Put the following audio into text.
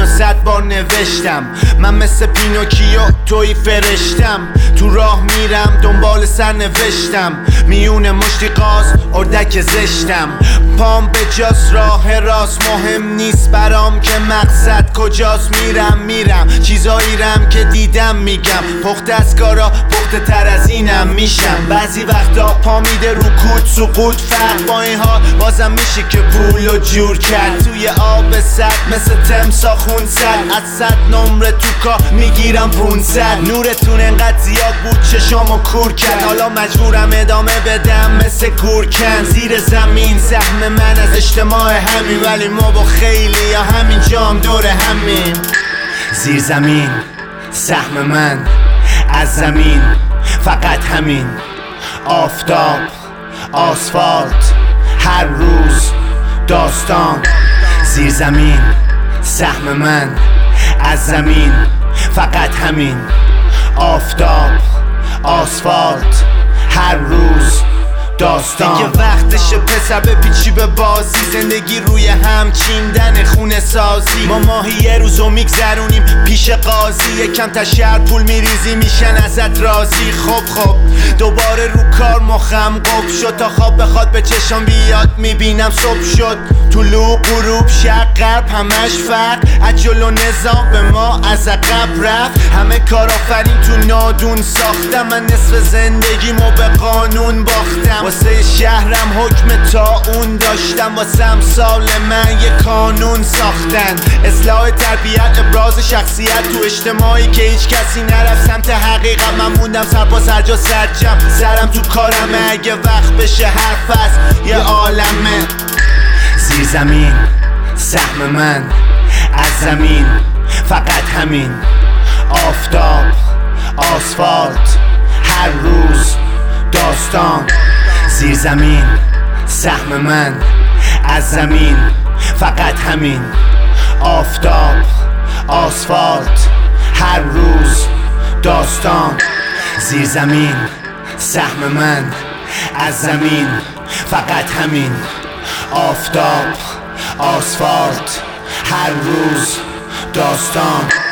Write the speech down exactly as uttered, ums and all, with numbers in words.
اینو صد بار نوشتم. من مثل پینوکیو توی فرشتم، تو راه میرم دنبال سرنوشتم. میونه مشتی قاز اردک زشتم، پام به جاست راه راست. مهم نیست برام که مقصد کجاست، میرم میرم چیزایی رم که دیدم میگم. پخت از کارا پخته تر از اینم میشم. بعضی وقتا پا میده رو کود سقوط فرق، با این حال بازم میشه که پولو جور کرد. توی آب سرد مثل تمسا خون سرد، از صد نمره تو کار میگیرم پونصد. نورتون انقدر زیاد بود چشامو کور کرد، حالا مجبورم ادامه بدم مثل گورکن. زیر زمین سهم من از اجتماع همین، ولی ما با خیلی یا همین جام دور همین. زیر زمین سهم من از زمین، فقط همین. آفتاب آسفالت هر روز داستان. زیر زمین سهم من از زمین، فقط همین. آفتاب آسفالت هر روز داستان. دیگه وقتشه پسر بپیچی به بازی، زندگی روی هم چیندن خونه سازی. ما ماهی یه روزو میگذرونیم پیش قاضی، یکم تا شهر پول میریزی میشن ازت راضی. خب خب دوباره رو کار مخم قب شد، تا خواب بخواد به چشم بیاد میبینم صبح شد. طلوع غروب شرق غرب همش فرق، از جلو نظام به ما از عقب رفت. همه کارآفرین تو نادون ساختم، من نصف زندگیمو به قانون باختم. واسه شهرم حکم تا اون داشتم، واسه امثال من یه قانون ساختن. اصلاح تربیت ابراز شخصیت تو اجتماعی که هیچ کسی نرفت سمت حقیقت. من موندم سر پا سر جا سرجم، سرم تو کارمه. اگه وقت بشه حرف هست یه عالمه. زیر زمین سهم من از زمین، فقط همین. آفتاب آسفالت هر روز داستان. زیر زمین سهم من از زمین، فقط همین. آفتاب آسفالت هر روز داستان. زیر زمین سهم من از زمین، فقط همین. آفتاب آسفالت هر روز داستان.